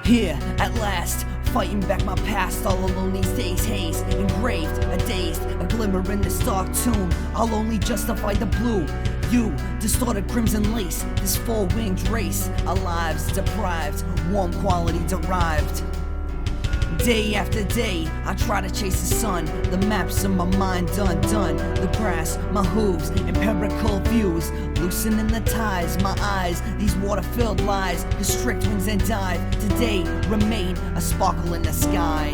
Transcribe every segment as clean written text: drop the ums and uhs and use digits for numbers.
Here, at last, fighting back my past. All alone these days, haze, engraved, a dazed, a glimmer in this dark tomb. I'll only justify the blue. You, distorted crimson lace, this four-winged race. Our lives deprived, warm quality derived. Day after day, I try to chase the sun. The maps in my mind undone. The grass, my hooves, empirical views. Loosening the ties, my eyes, these water-filled lies. Constrict wings and dive. Today, remain a sparkle in the sky.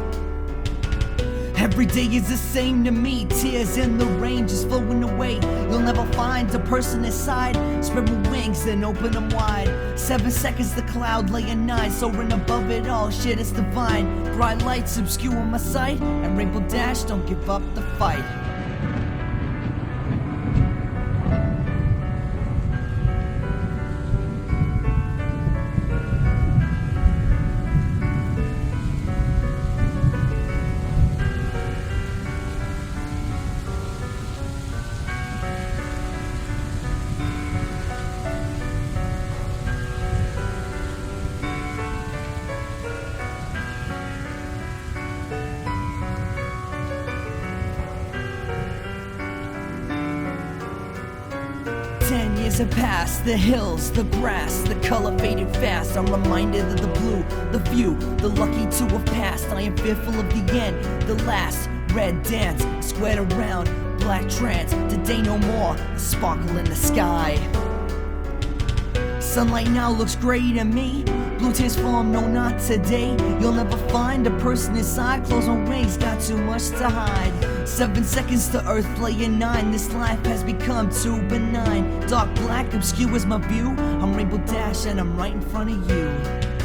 Every day is the same to me. Tears in the rain just flowing away. You'll never find a person inside. Spread my wings and open them wide. 7 seconds the cloud laying 9. Soaring above it all, shit is divine. Bright lights obscure my sight. And Rainbow Dash don't give up the fight. Ten years have passed, the hills, the grass, the color faded fast. I'm reminded of the blue, the few, the lucky to have passed. I am fearful of the end, the last red dance, squared around, black trance. Today no more, a sparkle in the sky. Sunlight now looks gray to me. Blue tears form, no, not today. You'll never find a person inside. Closed on wings, got too much to hide. 7 seconds to earth, playing 9. This life has become too benign. Dark black obscures my view. I'm Rainbow Dash and I'm right in front of you.